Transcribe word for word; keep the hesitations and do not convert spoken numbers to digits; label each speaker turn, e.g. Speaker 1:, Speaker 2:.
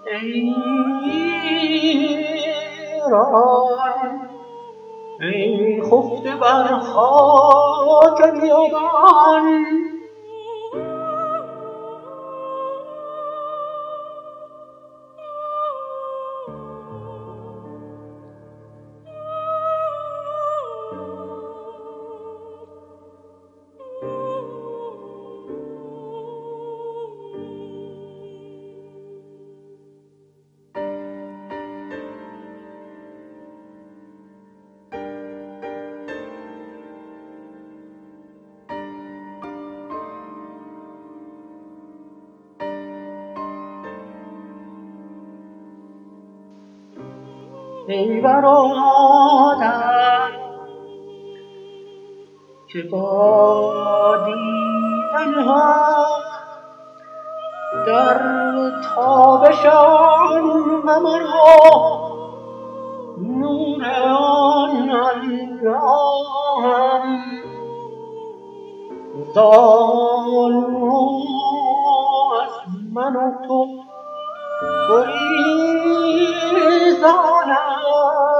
Speaker 1: ایران، ای خفته بر خاک بیابان، ای برادر که با دیدن حق در تابش آن مرا نور آن اللهم ظالم از من و تو گریزانم.